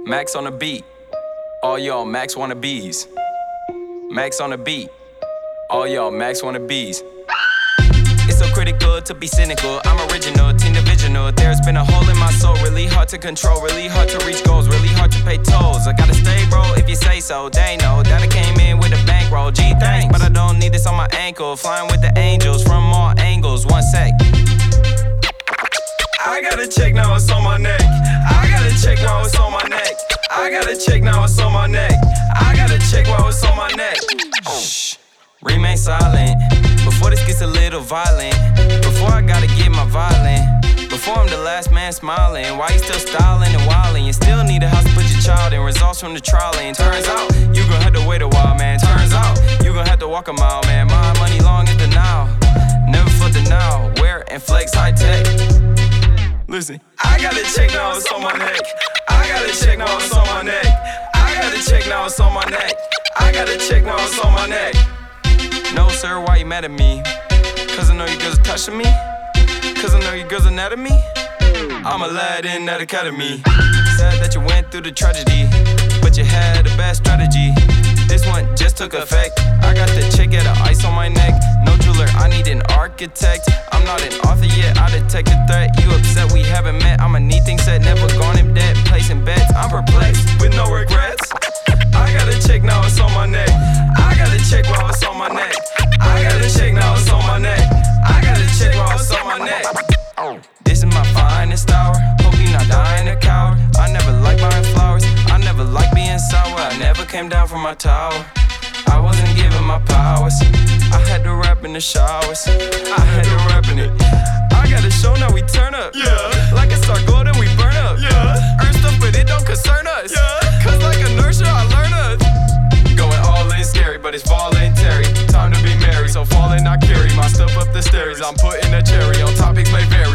Max on the beat. All y'all Max wannabes. Max on the beat. All y'all Max wannabes. It's so critical to be cynical. I'm original, team divisional. There's been a hole in my soul, really hard to control, really hard to reach goals, really hard to pay tolls. I gotta stay, bro, if you say so. They know that I came in with a bankroll. Gee, thanks, but I don't need this on my ankle. Flying with the angels from all angles. One sec. I gotta check now, it's on my neck. I gotta check now, it's on my neck. I gotta check now, it's on my neck. I gotta check while it's on my neck. Shh, remain silent before this gets a little violent. Before I gotta get my violin. Before I'm the last man smiling. Why you still styling and wilding? You still need a house to put your child in. Results from the trial and turns out you gon' have to wait a while, man. Turns out you gon' have to walk a mile, man. My money long as the now. Never for the now. Wear and flex high tech. Listen, I gotta check now, it's on my neck. I gotta check now, it's on my neck. I gotta check now, it's on my neck. I gotta check now, it's on my neck. No, sir, why you mad at me? Cause I know you girls are touching me? Cause I know you girls anatomy? I'm a lad in that academy. Sad that you went through the tragedy, but you had a bad strategy. This one just took effect. I got the chick at the ice on my neck. No jeweler, I need an architect. I'm not an author yet, I detect a threat. You upset we haven't met, I'ma need things said. Never gone in debt, placing bets. I'm perplexed, with no regrets. I gotta check now, it's on my neck. I gotta check while it's on my neck. I gotta check now, it's on my neck. I gotta check while it's on my neck. This is my finest hour. Hope you're not dying a coward. I never like buying flowers. I never like being sour. I never came down from my tower. I wasn't given my powers. I had to rap in the showers. I had to rap in it. I got a show now, we turn up. Yeah. Like a star gold and we burn up. Yeah. Earn stuff, but it don't concern us. Yeah. Cause like inertia, I learn us. Going all in scary, but it's voluntary. Time to be married, so falling I carry my stuff up the stairs. I'm putting a cherry on topics may vary.